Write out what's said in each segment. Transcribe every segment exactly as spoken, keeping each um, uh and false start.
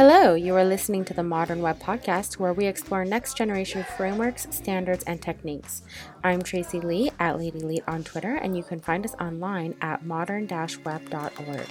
Hello, you are listening to the Modern Web Podcast, where we explore next-generation frameworks, standards, and techniques. I'm Tracy Lee at Lady Leet on Twitter, and you can find us online at modern dash web dot org.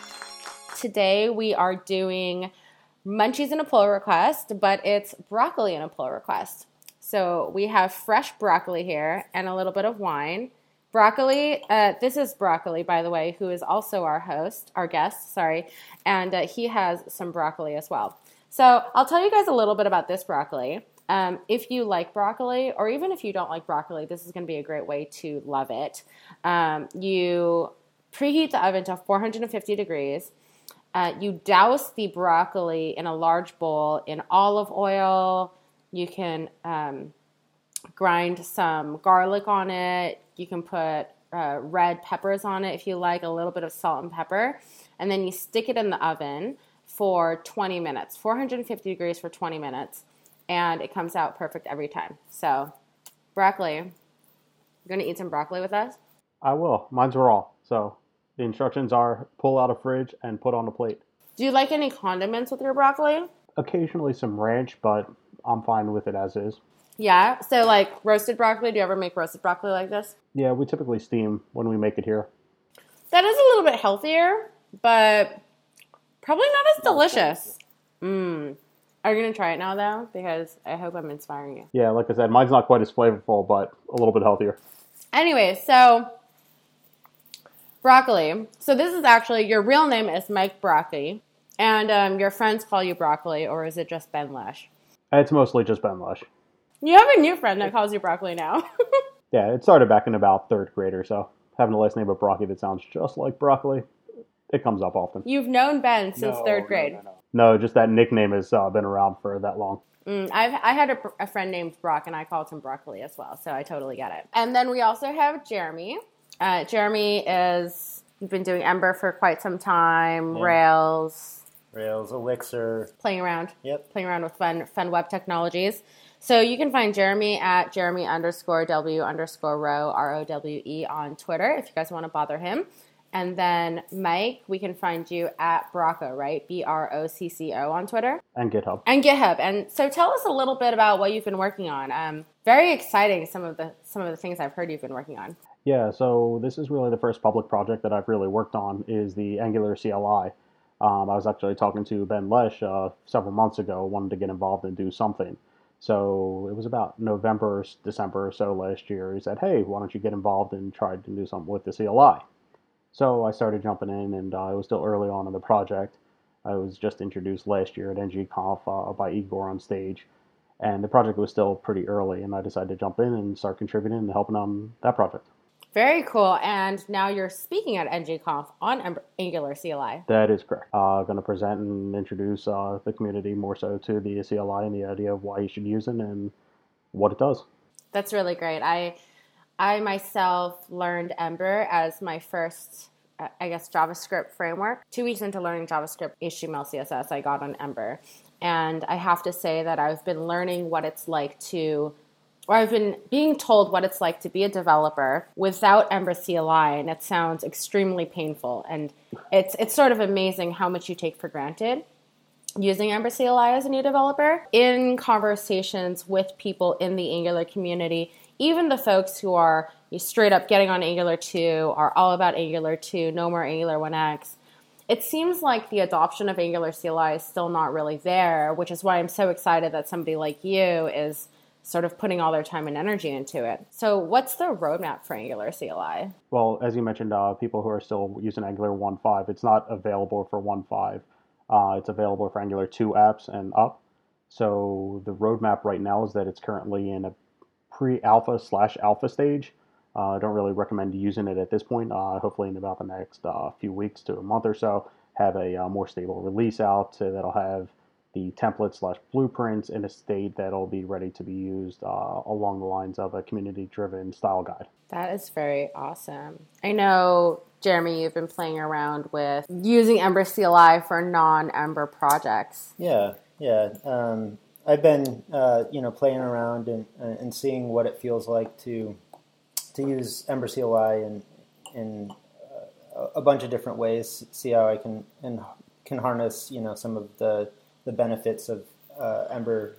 Today we are doing munchies and a pull request, but it's broccoli and a pull request. So we have fresh broccoli here and a little bit of wine. Broccoli, uh, this is Broccoli, by the way, who is also our host, our guest, sorry, and uh, he has some broccoli as well. So I'll tell you guys a little bit about this broccoli. Um, if you like broccoli, or even if you don't like broccoli, this is going to be a great way to love it. Um, you preheat the oven to four hundred fifty degrees. Uh, you douse the broccoli in a large bowl in olive oil. You can um, grind some garlic on it. You can put uh, red peppers on it if you like, a little bit of salt and pepper. And then you stick it in the oven for twenty minutes, four hundred fifty degrees for twenty minutes. And it comes out perfect every time. So, broccoli. You going to eat some broccoli with us? I will. Mine's raw. So, the instructions are pull out a fridge and put on a plate. Do you like any condiments with your broccoli? Occasionally some ranch, but I'm fine with it as is. Yeah, so like roasted broccoli, do you ever make roasted broccoli like this? Yeah, we typically steam when we make it here. That is a little bit healthier, but probably not as delicious. Mmm. Are you going to try it now, though? Because I hope I'm inspiring you. Yeah, like I said, mine's not quite as flavorful, but a little bit healthier. Anyway, so broccoli. So this is actually, your real name is Mike Broccoli, and um, your friends call you Broccoli, or is it just Ben Lesh? It's mostly just Ben Lesh. You have a new friend that calls you Broccoli now. Yeah, it started back in about third grade or so. Having a last name of Broccoli that sounds just like broccoli, it comes up often. You've known Ben since no, third grade. No, no, no. no, just that nickname has uh, been around for that long. Mm, I've, I had a, a friend named Brock, and I called him Broccoli as well, so I totally get it. And then we also have Jeremy. Uh, Jeremy is, you've been doing Ember for quite some time, yeah. Rails. Rails, Elixir. Playing around. Yep. Playing around with fun, fun web technologies. So you can find Jeremy at Jeremy underscore W underscore Rowe, R O W E on Twitter if you guys want to bother him. And then Mike, we can find you at Brocco, right? B R O C C O on Twitter. And GitHub. And GitHub. And so tell us a little bit about what you've been working on. Um, very exciting, some of the some of the things I've heard you've been working on. Yeah, so this is really the first public project that I've really worked on is the Angular C L I. Um, I was actually talking to Ben Lesh uh, several months ago, wanted to get involved and do something. So it was about November, December or so last year. He said, hey, why don't you get involved and try to do something with the C L I? So I started jumping in, and uh, it was still early on in the project. I was just introduced last year at N G Conf uh, by Igor on stage, and the project was still pretty early, and I decided to jump in and start contributing and helping on that project. Very cool. And now you're speaking at N G Conf on Angular C L I. That is correct. I'm uh, going to present and introduce uh, the community more so to the C L I and the idea of why you should use it and what it does. That's really great. I I myself learned Ember as my first, I guess, JavaScript framework. Two weeks into learning JavaScript, H T M L, C S S, I got on Ember. And I have to say that I've been learning what it's like to or I've been being told what it's like to be a developer without Ember C L I, and it sounds extremely painful. And it's it's sort of amazing how much you take for granted using Ember C L I as a new developer. In conversations with people in the Angular community, even the folks who are straight up getting on Angular two, are all about Angular two, no more Angular one X, it seems like the adoption of Angular C L I is still not really there, which is why I'm so excited that somebody like you is sort of putting all their time and energy into it. So what's the roadmap for Angular C L I? Well, as you mentioned, uh, people who are still using Angular one point five, it's not available for one point five. Uh, it's available for Angular two apps and up. So the roadmap right now is that it's currently in a pre-alpha slash alpha stage. Uh, I don't really recommend using it at this point. Uh, hopefully in about the next uh, few weeks to a month or so, have a uh, more stable release out so that'll have the template slash blueprints in a state that'll be ready to be used uh, along the lines of a community-driven style guide. That is very awesome. I know, Jeremy, you've been playing around with using Ember C L I for non-Ember projects. Yeah, yeah. Um, I've been, uh, you know, playing around and and seeing what it feels like to to use Ember C L I in in uh, a bunch of different ways. See how I can and can harness, you know, some of the the benefits of uh, Ember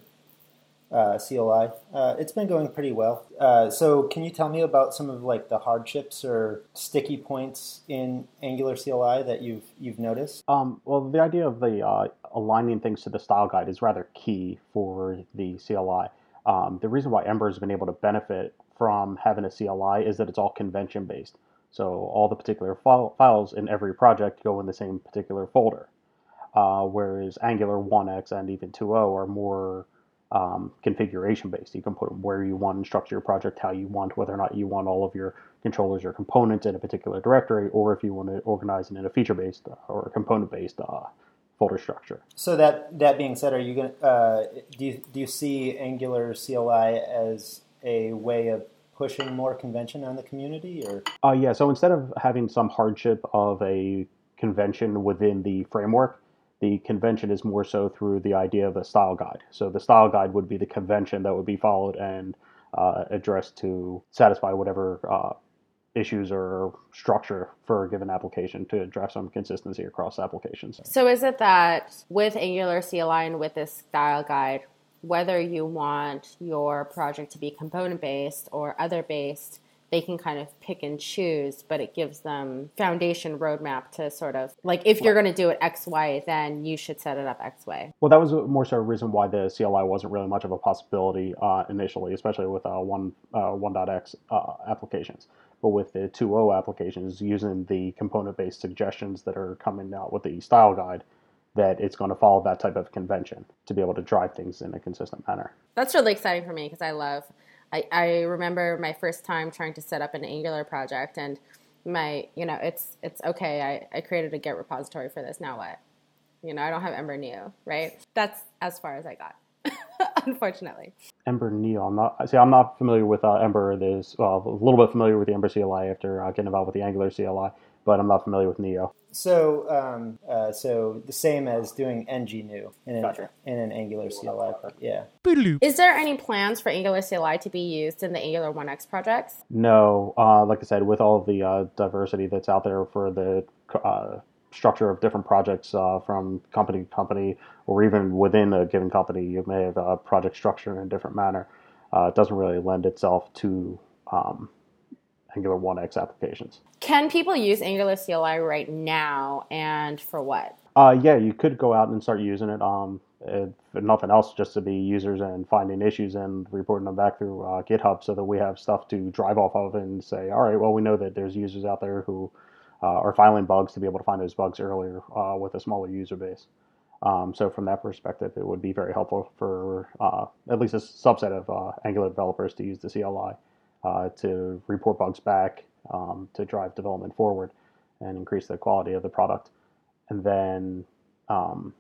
uh, C L I. Uh, it's been going pretty well. Uh, so can you tell me about some of like the hardships or sticky points in Angular C L I that you've you've noticed? Um, well, the idea of the uh, aligning things to the style guide is rather key for the C L I. Um, the reason why Ember has been able to benefit from having a C L I is that it's all convention based. So all the particular file, files in every project go in the same particular folder. Uh, whereas Angular one X and even two point oh are more um, configuration based. You can put them where you want and structure your project how you want, whether or not you want all of your controllers or components in a particular directory, or if you want to organize it in a feature based or a component based uh, folder structure. So that that being said, are you going uh, do you do you see Angular C L I as a way of pushing more convention on the community, or? Uh, yeah. So instead of having some hardship of a convention within the framework, the convention is more so through the idea of a style guide. So the style guide would be the convention that would be followed and uh, addressed to satisfy whatever uh, issues or structure for a given application to drive some consistency across applications. So is it that with Angular C L I and with this style guide, whether you want your project to be component-based or other-based, they can kind of pick and choose, but it gives them foundation roadmap to sort of, like, if you're going to do it X way, then you should set it up X way. Well, that was more so a reason why the C L I wasn't really much of a possibility uh, initially, especially with uh, one, uh, one.x uh, applications. But with the two point oh applications, using the component-based suggestions that are coming out with the style guide, that it's going to follow that type of convention to be able to drive things in a consistent manner. That's really exciting for me because I love, I, I remember my first time trying to set up an Angular project, and my, you know, it's it's okay, I, I created a Git repository for this, now what? You know, I don't have Ember Neo, right? That's as far as I got, unfortunately. Ember Neo, I'm not, see, I'm not familiar with uh, Ember. There's well, a little bit familiar with the Ember C L I after uh, getting involved with the Angular C L I, but I'm not familiar with Neo. So, um, uh, so the same as doing N G New in an, Gotcha. in an Angular C L I, yeah. Is there any plans for Angular C L I to be used in the Angular one X projects? No, uh, like I said, with all of the uh, diversity that's out there for the uh, structure of different projects uh, from company to company, or even within a given company, you may have a project structure in a different manner. Uh, it doesn't really lend itself to um, Angular one X applications. Can people use Angular C L I right now, and for what? Uh, yeah, you could go out and start using it. Um, if nothing else, just to be users and finding issues and reporting them back through uh, GitHub, so that we have stuff to drive off of and say, all right, well, we know that there's users out there who uh, are filing bugs, to be able to find those bugs earlier uh, with a smaller user base. Um, so from that perspective, it would be very helpful for uh, at least a subset of uh, Angular developers to use the C L I uh, to report bugs back, um, to drive development forward and increase the quality of the product. And then, um,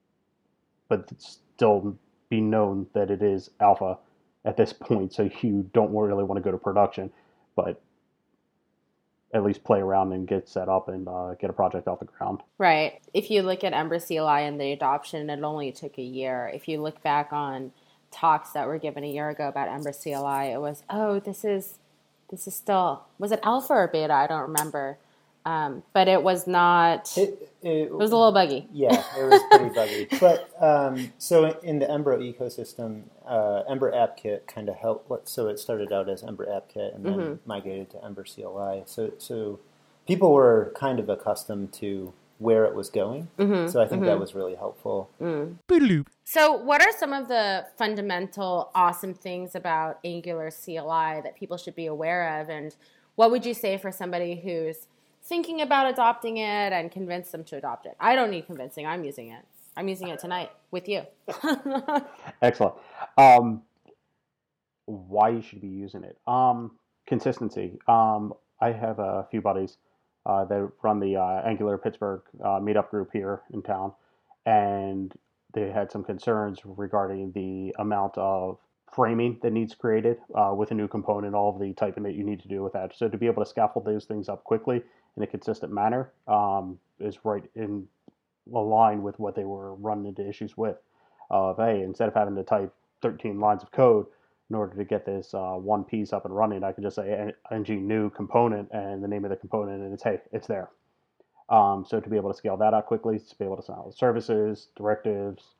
but still be known that it is alpha at this point, so you don't really want to go to production, but at least play around and get set up and uh, get a project off the ground. Right. If you look at Ember C L I and the adoption, it only took a year. If you look back on talks that were given a year ago about Ember C L I, it was, oh, this is this is still, was it alpha or beta? I don't remember. Um, but it was not, it, It, it was a little buggy. Yeah, it was pretty buggy. But um, so in the Ember ecosystem, uh, Ember AppKit kind of helped. So it started out as Ember AppKit and then mm-hmm. migrated to Ember C L I. So so people were kind of accustomed to where it was going. Mm-hmm. So I think mm-hmm. that was really helpful. Mm. So what are some of the fundamental awesome things about Angular C L I that people should be aware of? And what would you say for somebody who's thinking about adopting it and convince them to adopt it? I don't need convincing. I'm using it. I'm using it tonight with you. Excellent. Um, why you should be using it? Um, consistency. Um, I have a few buddies uh, that run the uh, Angular Pittsburgh uh, meetup group here in town, and they had some concerns regarding the amount of framing that needs created uh, with a new component, all of the typing that you need to do with that. So to be able to scaffold those things up quickly in a consistent manner um, is right in line with what they were running into issues with. Of uh, hey, instead of having to type thirteen lines of code in order to get this uh, one piece up and running, I could just say ng new component and the name of the component, and it's hey, it's there. Um, so to be able to scale that out quickly, to be able to send out services, directives,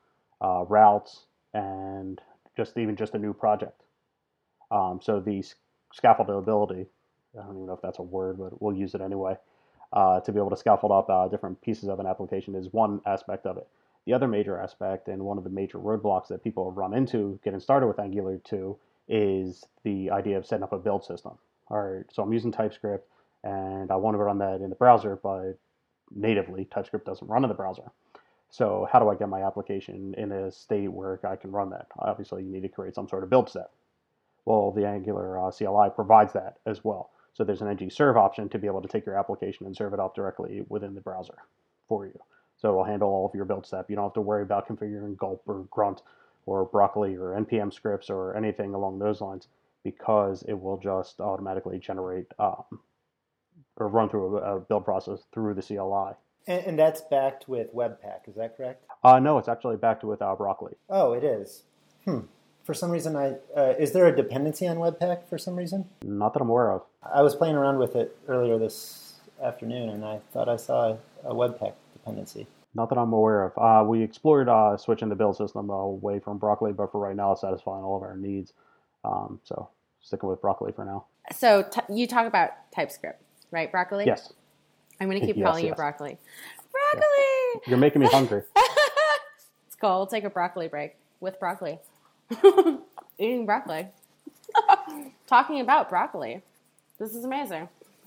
uh, routes, and just even just a new project. Um, so the scaffoldability, I don't even know if that's a word, but we'll use it anyway, uh, to be able to scaffold up uh, different pieces of an application is one aspect of it. The other major aspect, and one of the major roadblocks that people run into getting started with Angular two, is the idea of setting up a build system. All right, so I'm using TypeScript, and I want to run that in the browser, but natively, TypeScript doesn't run in the browser. So how do I get my application in a state where I can run that? Obviously, you need to create some sort of build step. Well, the Angular uh, C L I provides that as well. So there's an ng serve option to be able to take your application and serve it up directly within the browser for you. So it'll handle all of your build step. You don't have to worry about configuring Gulp or Grunt or Broccoli or N P M scripts or anything along those lines, because it will just automatically generate um, or run through a, a build process through the C L I. And, and that's backed with Webpack, is that correct? Uh, no, it's actually backed with uh, Broccoli. Oh, it is. Hmm. For some reason, I uh, is there a dependency on Webpack for some reason? Not that I'm aware of. I was playing around with it earlier this afternoon, and I thought I saw a Webpack dependency. Not that I'm aware of. Uh, we explored uh, switching the build system away from Broccoli, but for right now, it's satisfying all of our needs. Um, so sticking with Broccoli for now. So t- you talk about TypeScript, right, Broccoli? Yes. I'm going to keep yes, calling yes. you Broccoli. Broccoli! You're making me hungry. It's cool. We'll take a broccoli break with broccoli. Eating broccoli. Talking about broccoli. This is amazing.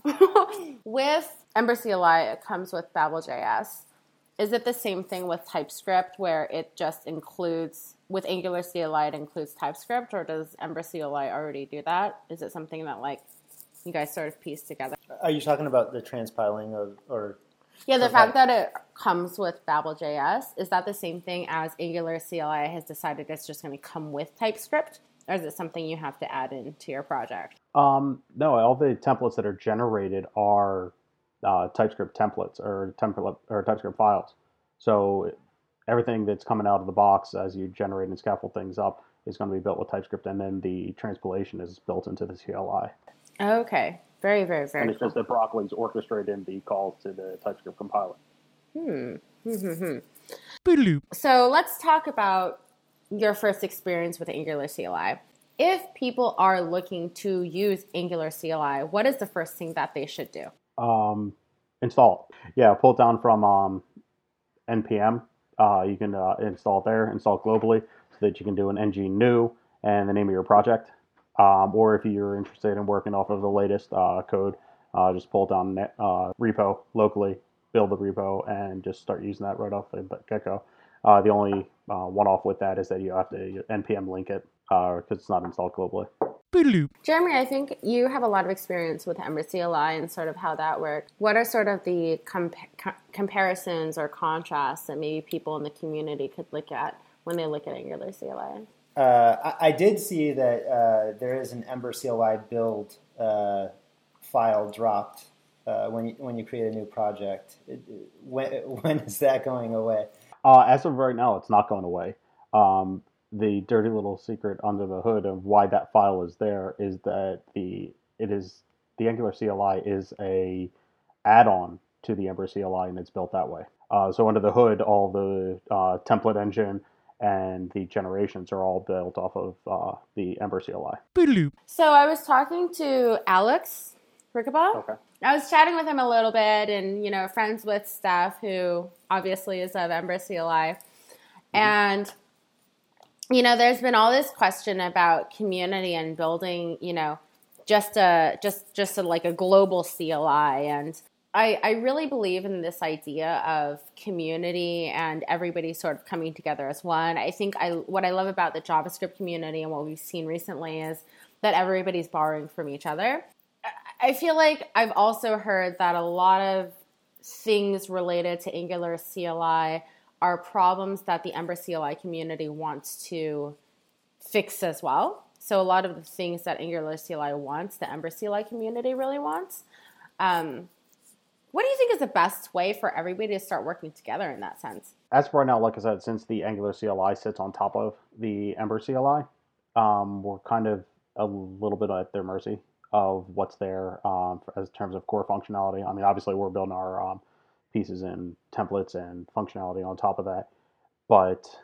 With Ember C L I, it comes with Babel.js. Is it the same thing with TypeScript, where it just includes, with Angular C L I, it includes TypeScript, or does Ember C L I already do that? Is it something that, like, you guys sort of piece together? Are you talking about the transpiling of, or? Yeah, the fact that it comes with Babel.js, is that the same thing as Angular C L I has decided it's just going to come with TypeScript? Or is it something you have to add into your project? Um, no, all the templates that are generated are uh, TypeScript templates or template or TypeScript files. So everything that's coming out of the box as you generate and scaffold things up is going to be built with TypeScript, and then the transpilation is built into the C L I. Okay. Very, very, very And it's cool. just that Broccoli's orchestrated the calls to the TypeScript compiler. Hmm. So let's talk about your first experience with Angular C L I. If people are looking to use Angular C L I, what is the first thing that they should do? Um, install it. Yeah, pull it down from um, N P M. Uh, you can uh, install it there, install it globally, so that you can do an ng new and the name of your project. Um, or if you're interested in working off of the latest uh, code, uh, just pull it down net, uh, repo locally, build the repo, and just start using that right off the get-go. Uh, the only uh, one-off with that is that you have to N P M link it because uh, it's not installed globally. Jeremy, I think you have a lot of experience with Ember C L I and sort of how that works. What are sort of the comp- com- comparisons or contrasts that maybe people in the community could look at when they look at Angular C L I? Uh, I, I did see that uh, there is an Ember C L I build uh, file dropped uh, when you, when you create a new project. It, when when is that going away? Uh, as of right now, it's not going away. Um, the dirty little secret under the hood of why that file is there is that the it is the Angular C L I is a add-on to the Ember C L I, and it's built that way. Uh, so under the hood, all the uh, template engine and the generations are all built off of uh, the Ember C L I. So I was talking to Alex Rickabaugh. Okay. I was chatting with him a little bit, and, you know, friends with Steph, who obviously is of Ember C L I. Mm-hmm. And, you know, there's been all this question about community and building, you know, just a just just a, like a global C L I. And I, I really believe in this idea of community and everybody sort of coming together as one. I think I what I love about the JavaScript community and what we've seen recently is that everybody's borrowing from each other. I feel like I've also heard that a lot of things related to Angular C L I are problems that the Ember C L I community wants to fix as well. So a lot of the things that Angular C L I wants, the Ember C L I community really wants. Um, what do you think is the best way for everybody to start working together in that sense? As for right now, like I said, since the Angular C L I sits on top of the Ember C L I, um, we're kind of a little bit at their mercy of what's there um, as terms of core functionality. I mean, obviously, we're building our um, pieces and templates and functionality on top of that. But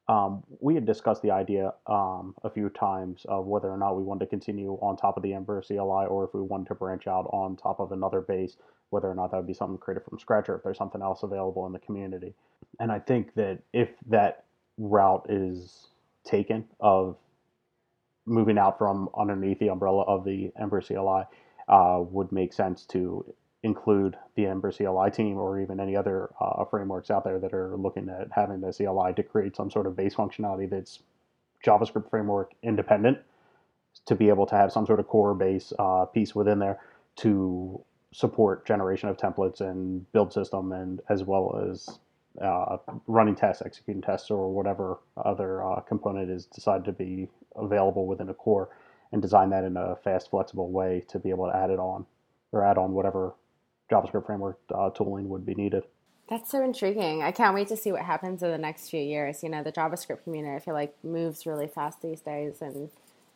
Um, we had discussed the idea um, a few times of whether or not we wanted to continue on top of the Ember C L I or if we wanted to branch out on top of another base, whether or not that would be something created from scratch or if there's something else available in the community. And I think that if that route is taken of moving out from underneath the umbrella of the Ember C L I, uh, would make sense to include the Ember C L I team or even any other uh, frameworks out there that are looking at having the C L I to create some sort of base functionality that's JavaScript framework independent, to be able to have some sort of core base uh, piece within there to support generation of templates and build system, and as well as uh, running tests, executing tests, or whatever other uh, component is decided to be available within a core, and design that in a fast, flexible way to be able to add it on or add on whatever JavaScript framework uh, tooling would be needed. That's so intriguing. I can't wait to see what happens in the next few years. You know, the JavaScript community, I feel like, moves really fast these days. And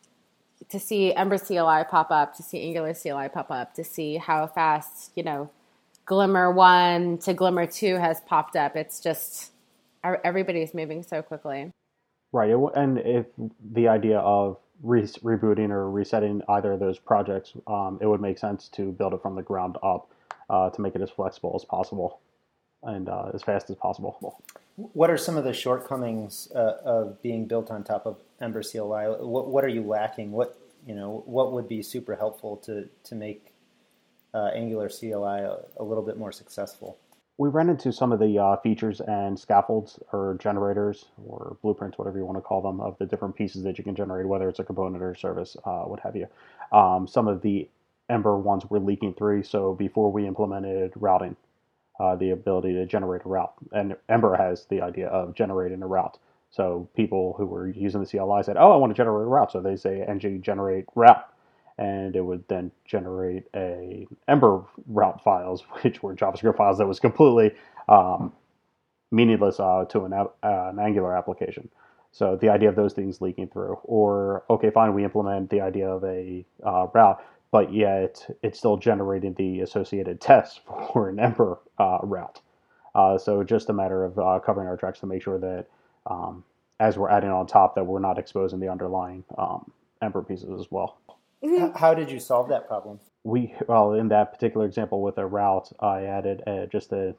to see Ember C L I pop up, to see Angular C L I pop up, to see how fast, you know, Glimmer one to Glimmer two has popped up. It's just, everybody's moving so quickly. Right. And if the idea of re- rebooting or resetting either of those projects, um, it would make sense to build it from the ground up uh, to make it as flexible as possible and uh, as fast as possible. What are some of the shortcomings uh, of being built on top of Ember C L I? What, what are you lacking? What you know? What would be super helpful to to make uh, Angular C L I a, a little bit more successful? We ran into some of the uh, features and scaffolds or generators or blueprints, whatever you want to call them, of the different pieces that you can generate, whether it's a component or a service, uh, what have you. Um, some of the Ember ones were leaking through, so before we implemented routing, uh, the ability to generate a route. And Ember has the idea of generating a route. So people who were using the C L I said, oh, I want to generate a route. So they say ng generate route. And it would then generate a Ember route files, which were JavaScript files that was completely um, meaningless uh, to an, uh, an Angular application. So the idea of those things leaking through, or okay, fine, we implement the idea of a uh, route, but yet it's still generating the associated tests for an Ember uh, route. Uh, so just a matter of uh, covering our tracks to make sure that um, as we're adding on top, that we're not exposing the underlying um, Ember pieces as well. How did you solve that problem? We well, in that particular example with a route, I added a, just a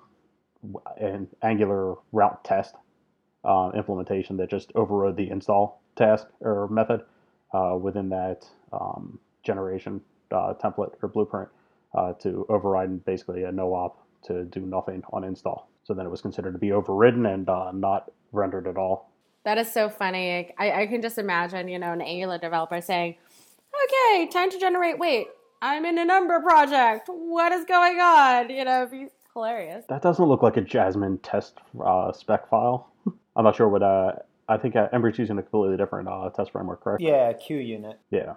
an Angular route test uh, implementation that just overrode the install task or method uh, within that um, generation uh, template or blueprint uh, to override basically a no-op to do nothing on install. So then it was considered to be overridden and uh, not rendered at all. That is so funny. I, I can just imagine, you know, an Angular developer saying, okay, time to generate. Wait, I'm in an Ember project. What is going on? You know, it'd be hilarious. That doesn't look like a Jasmine test uh, spec file. I'm not sure what, uh, I think uh, Ember's using a completely different uh, test framework, correct? Yeah, QUnit. Yeah.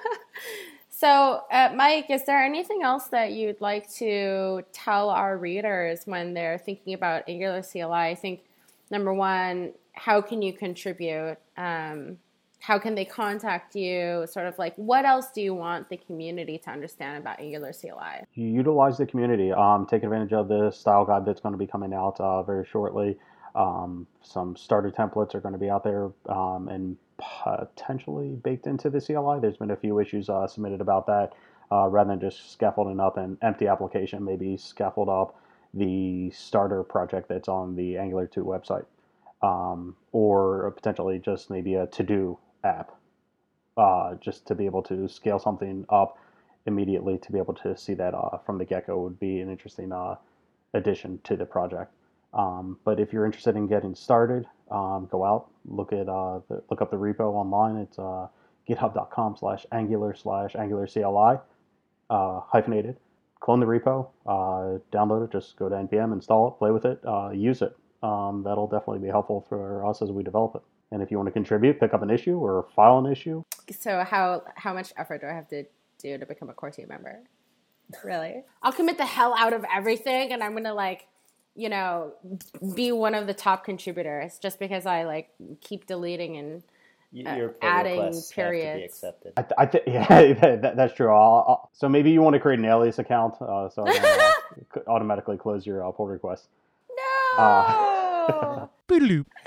So, uh, Mike, is there anything else that you'd like to tell our readers when they're thinking about Angular C L I? I think, number one, how can you contribute? Um, how can they contact you? Sort of like, what else do you want the community to understand about Angular C L I? You utilize the community. Um, take advantage of the style guide that's going to be coming out uh, very shortly. Um, some starter templates are going to be out there um, and potentially baked into the C L I. There's been a few issues uh, submitted about that. Uh, rather than just scaffolding up an empty application, maybe scaffold up the starter project that's on the Angular two website. Um, or potentially just maybe a to-do app, uh, just to be able to scale something up immediately to be able to see that uh, from the get-go would be an interesting uh, addition to the project. Um, but if you're interested in getting started, um, go out, look at uh, the, look up the repo online. It's uh, github.com slash angular slash angular CLI uh, hyphenated. Clone the repo, uh, download it, just go to N P M, install it, play with it, uh, use it. Um, that'll definitely be helpful for us as we develop it. And if you want to contribute, pick up an issue or file an issue. So how how much effort do I have to do to become a core team member? Really? I'll commit the hell out of everything, and I'm going to, like, you know, be one of the top contributors just because I, like, keep deleting and uh, Your adding periods. Have to be accepted. I, th- I think, yeah, that, that's true. I'll, I'll, so maybe you want to create an alias account uh, so I can uh, automatically close your uh, pull request. No! Uh,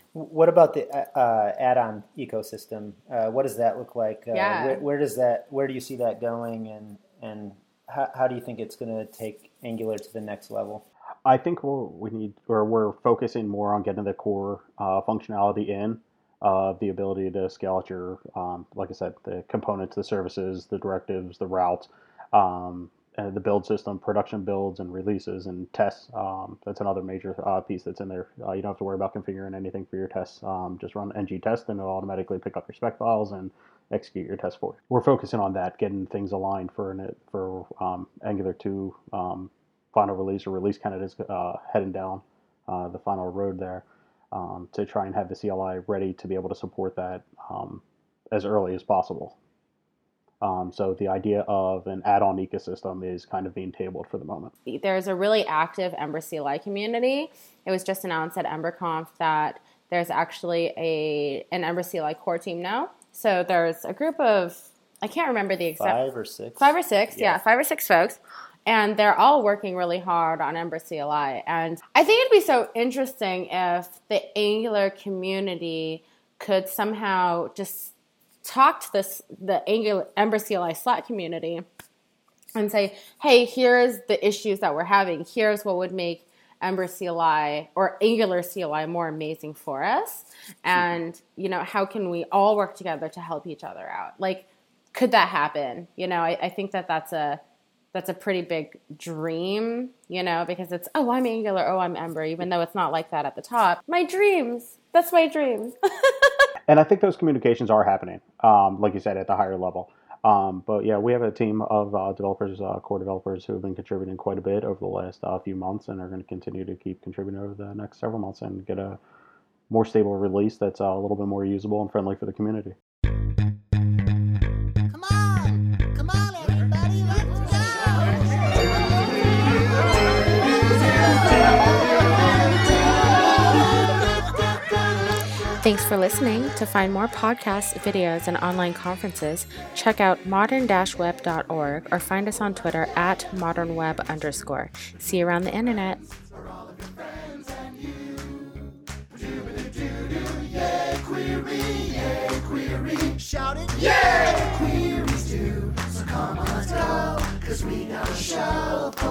What about the uh, add-on ecosystem? Uh, what does that look like? Uh, Yeah. Where, where does that? Where do you see that going? And and how, how do you think it's going to take Angular to the next level? I think we're, we need, or we're focusing more on getting the core uh, functionality in, uh, the ability to scale out your, um, like I said, the components, the services, the directives, the routes, um, and the build system, production builds and releases and tests. Um, that's another major uh, piece that's in there. Uh, you don't have to worry about configuring anything for your tests. Um, just run ng test and it'll automatically pick up your spec files and execute your test for you. We're focusing on that, getting things aligned for an, for um, Angular two um, final release or release candidates uh, heading down uh, the final road there um, to try and have the C L I ready to be able to support that um, as early as possible. Um, so the idea of an add-on ecosystem is kind of being tabled for the moment. There's a really active Ember C L I community. It was just announced at EmberConf that there's actually a an Ember C L I core team now. So there's a group of, I can't remember the exact... Five or six? Five or six, yeah, yeah five or six folks. And they're all working really hard on Ember C L I. And I think it'd be so interesting if the Angular community could somehow just talk to this the Angular Ember C L I Slack community and say, hey, here's the issues that we're having. Here's what would make Ember C L I or Angular C L I more amazing for us. And, you know, how can we all work together to help each other out? Like, could that happen? You know, I, I think that that's a that's a pretty big dream, you know, because it's, oh, I'm Angular, oh, I'm Ember, even though it's not like that at the top. My dreams. That's my dreams. And I think those communications are happening, um, like you said, at the higher level. Um, but yeah, we have a team of uh, developers, uh, core developers, who have been contributing quite a bit over the last uh, few months and are going to continue to keep contributing over the next several months and get a more stable release that's uh, a little bit more usable and friendly for the community. Come on! Come on, everybody! Let's go! Thanks for listening. To find more podcasts, videos, and online conferences, check out modern dash web dot org or find us on Twitter at modernweb underscore. See you around the internet. Shout it, yeah! Queries too, so come on, let's go, cause we got a show for